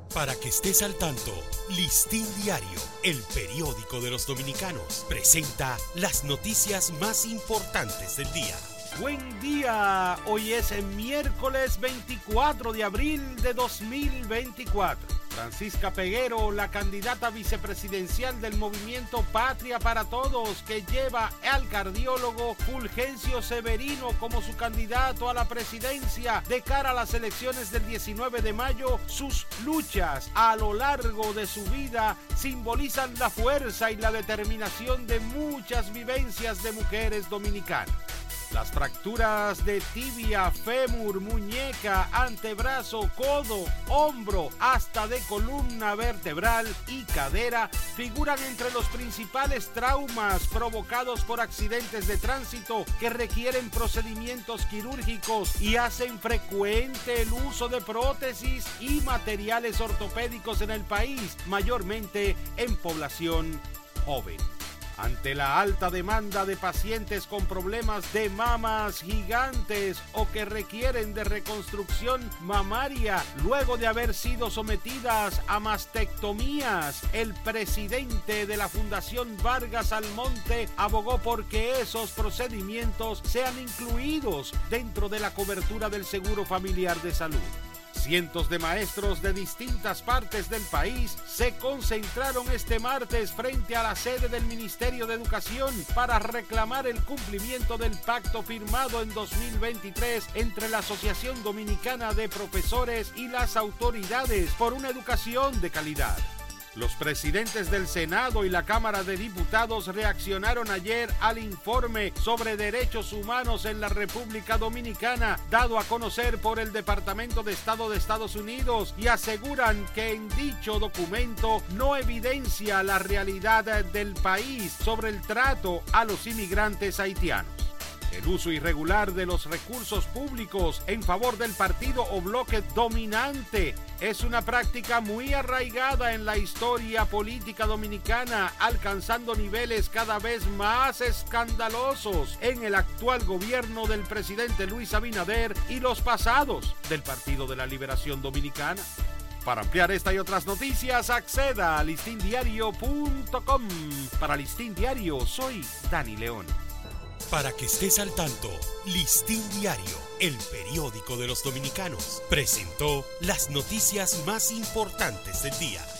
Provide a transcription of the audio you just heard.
Para que estés al tanto, Listín Diario, el periódico de los dominicanos, presenta las noticias más importantes del día. Buen día, hoy es el miércoles 24 de abril de 2024. Francisca Peguero, la candidata vicepresidencial del movimiento Patria para Todos, que lleva al cardiólogo Fulgencio Severino como su candidato a la presidencia de cara a las elecciones del 19 de mayo, sus luchas a lo largo de su vida simbolizan la fuerza y la determinación de muchas vivencias de mujeres dominicanas. Las fracturas de tibia, fémur, muñeca, antebrazo, codo, hombro, hasta de columna vertebral y cadera figuran entre los principales traumas provocados por accidentes de tránsito que requieren procedimientos quirúrgicos y hacen frecuente el uso de prótesis y materiales ortopédicos en el país, mayormente en población joven. Ante la alta demanda de pacientes con problemas de mamas gigantes o que requieren de reconstrucción mamaria luego de haber sido sometidas a mastectomías, el presidente de la Fundación Vargas Almonte abogó por que esos procedimientos sean incluidos dentro de la cobertura del Seguro Familiar de Salud. Cientos de maestros de distintas partes del país se concentraron este martes frente a la sede del Ministerio de Educación para reclamar el cumplimiento del pacto firmado en 2023 entre la Asociación Dominicana de Profesores y las autoridades por una educación de calidad. Los presidentes del Senado y la Cámara de Diputados reaccionaron ayer al informe sobre derechos humanos en la República Dominicana, dado a conocer por el Departamento de Estado de Estados Unidos, y aseguran que en dicho documento no evidencia la realidad del país sobre el trato a los inmigrantes haitianos. El uso irregular de los recursos públicos en favor del partido o bloque dominante es una práctica muy arraigada en la historia política dominicana, alcanzando niveles cada vez más escandalosos en el actual gobierno del presidente Luis Abinader y los pasados del Partido de la Liberación Dominicana. Para ampliar esta y otras noticias, acceda a listindiario.com. Para Listín Diario, soy Dani León. Para que estés al tanto, Listín Diario, el periódico de los dominicanos, presentó las noticias más importantes del día.